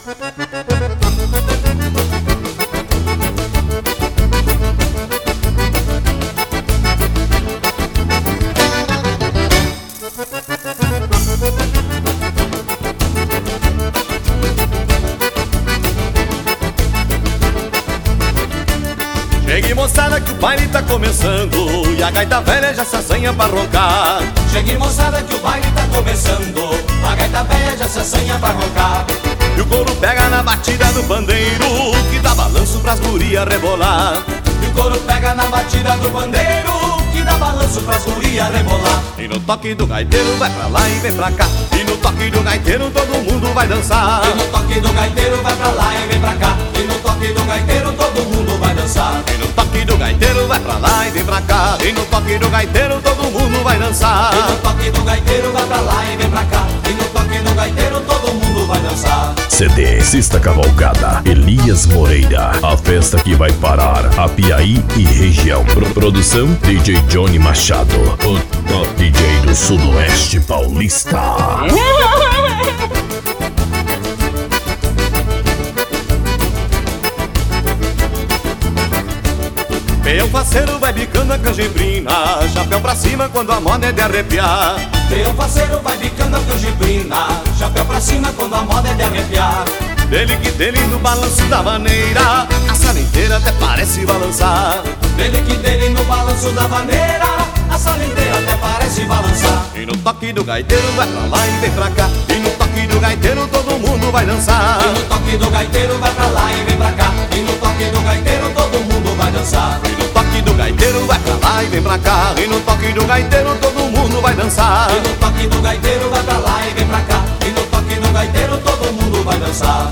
Chegue, moçada, que o baile tá começando e a gaita velha já se assanha pra roncar. Chegue, moçada, que o baile tá começando, a gaita velha já se assanha pra roncar. E o couro pega na batida do bandeiro, que dá balanço pras gurias rebolar. E o couro pega na batida do bandeiro, que dá balanço pras gurias rebolar. E no toque do gaiteiro vai pra lá e vem pra cá. E no toque do gaiteiro todo mundo vai dançar. E no toque do gaiteiro vai pra lá e vem pra cá. E no toque do gaiteiro todo mundo vai dançar. E no toque do gaiteiro vai pra lá e vem pra cá. E no toque do gaiteiro todo mundo vai dançar. E no toque do gaiteiro vai pra lá e vem pra cá. E no toque do gaiteiro todo mundo vai dançar. CD Sexta Cavalgada, Elias Moreira. A festa que vai parar a Piaí e região. Produção DJ Johnny Machado, o top DJ do Sudoeste Paulista. Peão faceiro vai bicando a canjibrina, chapéu pra cima quando a moda é de arrepiar. Peão faceiro vai bicando a canjibrina, chapéu pra cima quando a moda é de arrepiar. Dele que dele no balanço da maneira, a sala inteira até parece balançar. Dele que dele no balanço da maneira, a sala inteira até parece balançar. E no toque do gaiteiro vai pra lá e vem pra cá. E no toque do gaiteiro todo mundo vai dançar. E no toque do gaiteiro vai pra lá e vem pra cá. E no toque do gaiteiro todo mundo vai dançar. E no toque do gaiteiro vai pra lá e vem pra cá. E no toque do gaiteiro todo mundo vai dançar. E no toque do gaiteiro vai pra lá e vem pra cá. E no toque do gaiteiro todo mundo vai dançar.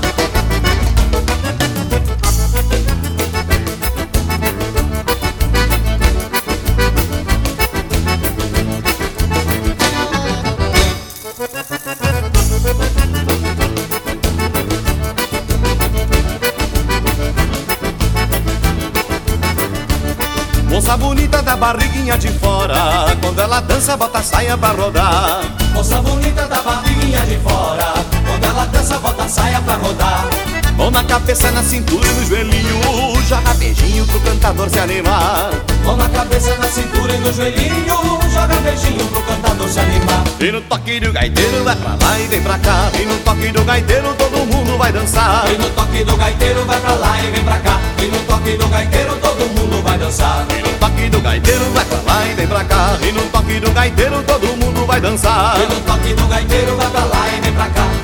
Moça bonita da barriguinha de fora, quando ela dança bota a saia pra rodar. Moça bonita da barriguinha de fora, quando ela dança bota a saia pra rodar. Mão na cabeça, na cintura e no joelhinho, joga beijinho pro cantador se animar. Mão na cabeça, na cintura e no joelhinho, joga beijinho pro cantador se animar. E no toque do gaiteiro vai pra lá e vem pra cá. E no toque do gaiteiro todo mundo vai dançar. E no toque do gaiteiro vai pra lá e vem pra cá. E no toque do gaiteiro todo mundo vai dançar. E no toque do gaiteiro vai pra lá e vem pra cá. E no toque do gaiteiro todo mundo vai dançar. E no toque do gaiteiro vai pra lá e vem pra cá.